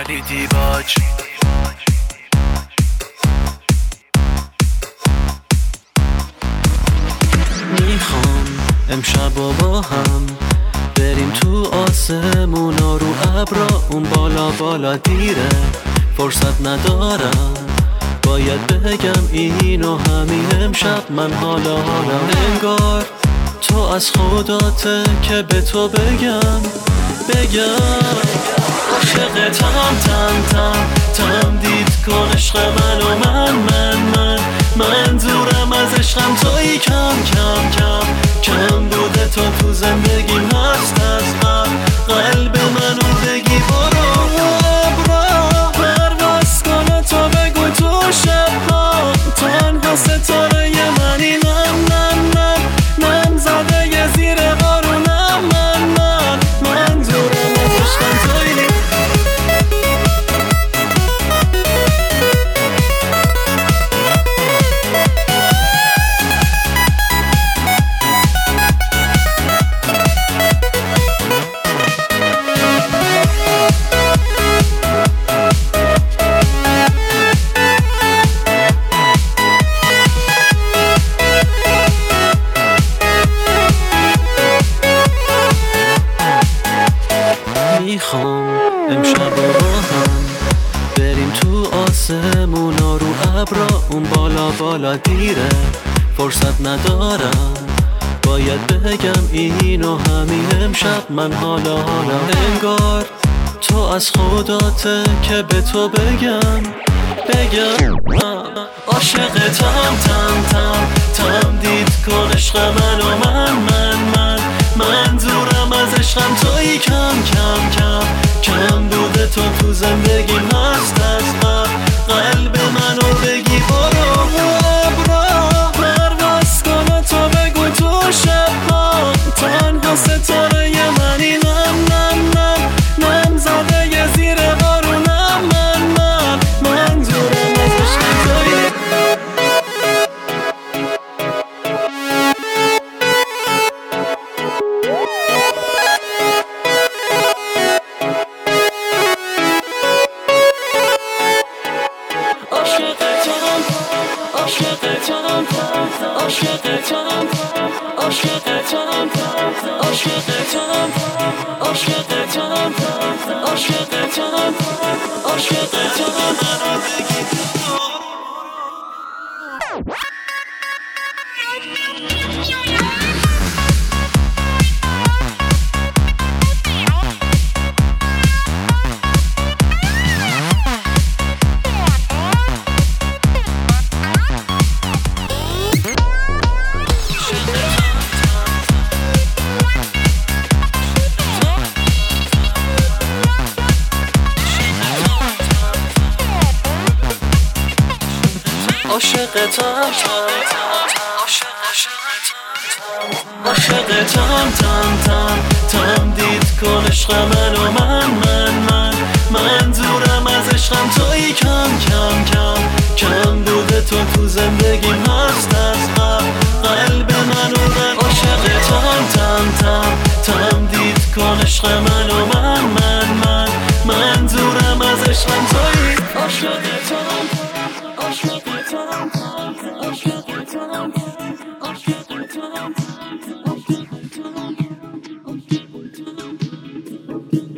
علی دیباج. میخوام امشب با هم بریم تو آسمونا رو ابرا، اون بالا بالا دیره فرصت ندارم باید بگم اینو همین امشب من حالا انگار تو از خداته که به تو بگم عاشقتم تم دید کن عشق من و من دورم از عشقم توی کم بوده تو زندگیم هست از قلب منو بگی برو پرواز کنه تو بگو تو شبها تنها ستاره منی نم زده یه زیر قارونم من دورم از عشقم توی میخوام امشب با هم بریم تو آسمونا رو ابرا، اون بالا دیره فرصت ندارم باید بگم اینو همین امشب من حالا انگار تو از خداته که به تو بگم عاشقتم تم دید کن عشق من و من دورم از عشقم توی کم بوده تو زندگیم هست از قلب منو بگی برو پرواز کنه تو بگو تو شبها تنها ستاره منی نم زده یه زیر قارونم من دورم از عشقم توی عاشقتم تم دید کن عشق من و من دورم از عشقم توی کم بوده تو زندگیم هست از قلب منو عاشقتم تم دید کن عشق من و من دورم از عشقم توی عاشقتم